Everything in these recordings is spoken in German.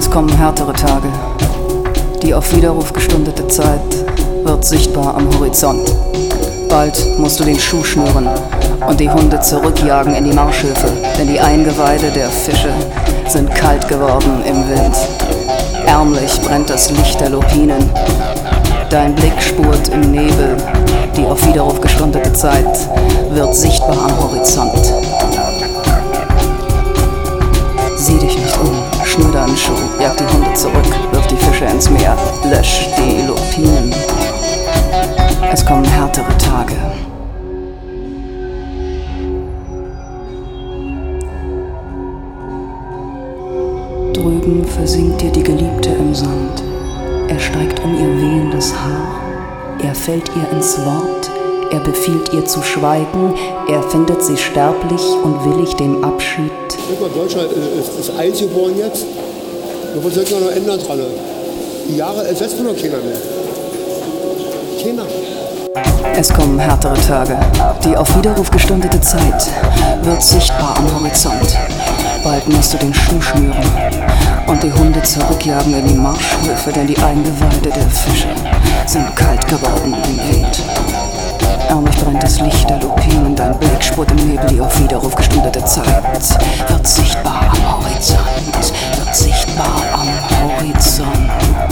Es kommen härtere Tage. Die auf Widerruf gestundete Zeit wird sichtbar am Horizont. Bald musst du den Schuh schnüren und die Hunde zurückjagen in die Marschhöfe, denn die Eingeweide der Fische sind kalt geworden im Wind. Ärmlich brennt das Licht der Lupinen. Dein Blick spurt im Nebel. Die auf Widerruf gestundete Zeit wird sichtbar am Horizont. Sieh dich nicht um, schnür deinen Schuh, jag die Hunde zurück, wirf die Fische ins Meer, lösch die Lupinen. Es kommen härtere Tage. Drüben versinkt dir die Geliebte im Sand. Er steigt um ihr wehendes Haar. Er fällt ihr ins Wort. Er befiehlt ihr zu schweigen. Er findet sie sterblich und willig dem Abschied. Deutschland ist alt geworden jetzt. Was sollten wir noch ändern dran? Die Jahre ersetzt man noch keiner mehr. Keiner. Es kommen härtere Tage. Die auf Widerruf gestundete Zeit wird sichtbar am Horizont. Bald musst du den Schuh schnüren und die Hunde zurückjagen in die Marschhöfe, denn die Eingeweide der Fische sind kalt geworden im Wind. Ärmlich brennt das Licht der Lupinen, dein Blick spurt im Nebel, die auf Widerruf gestundete Zeit wird sichtbar am Horizont, wird sichtbar am Horizont.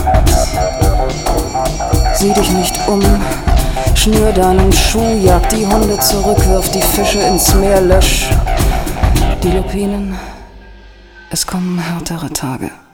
Sieh dich nicht um, schnür deinen Schuh, jag die Hunde zurück, wirf die Fische ins Meer, lösch die Lupinen. Es kommen härtere Tage.